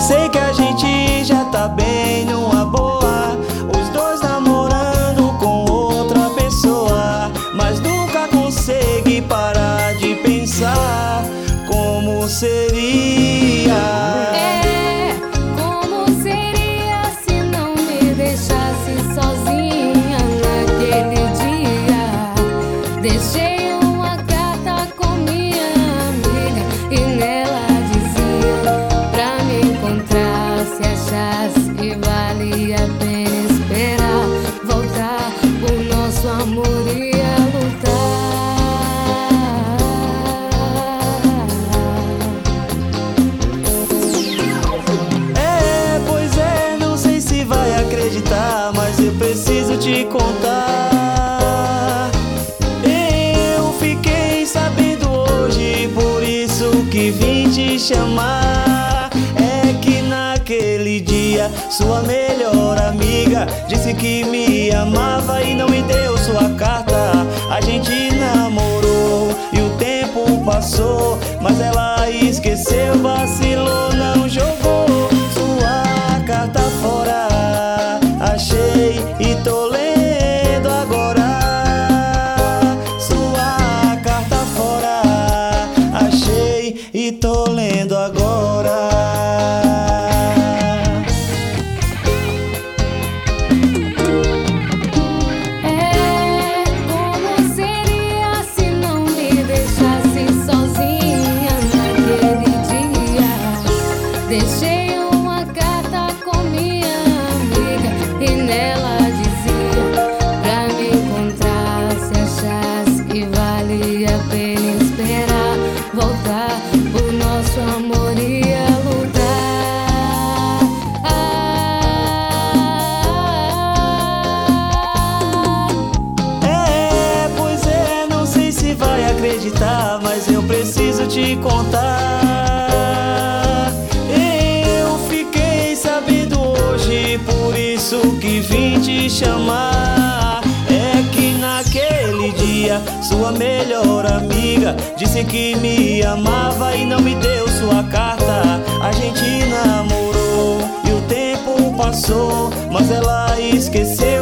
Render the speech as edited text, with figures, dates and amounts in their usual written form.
Sei que a gente já tá bem numa boa, os dois namorando com outra pessoa, mas nunca consegui parar de pensar como seria. Como seria se não me deixasse sozinha naquele dia? Deixei uma carta com minha amiga e nela dizia pra me encontrar, se achasse que valia a pena esperar, voltar, o nosso amor ia lutar. Pois é, não sei se vai acreditar, mas eu preciso te contar. Eu fiquei sabendo hoje, por isso que vim te chamar. É que naquele dia sua melhor amiga disse que me amava e não me deu sua carta. A gente namorou e o tempo passou, mas ela esqueceu, vacilou, não jogou sua carta fora. Achei e tô lendo agora. Sua carta fora. Achei e tô lendo agora. Como seria se não me deixasse sozinha naquele dia? Deixei uma carta com minha amiga e nela dizia pra me encontrar, se achasse que valia a pena esperar, voltar, o nosso amor ia lutar. Pois é, não sei se vai acreditar, mas eu preciso te contar. Eu fiquei sabendo hoje, por isso que vim te chamar. É que naquele dia sua melhor amiga disse que me amava e não me deu sua carta. A gente namorou e o tempo passou, mas ela esqueceu,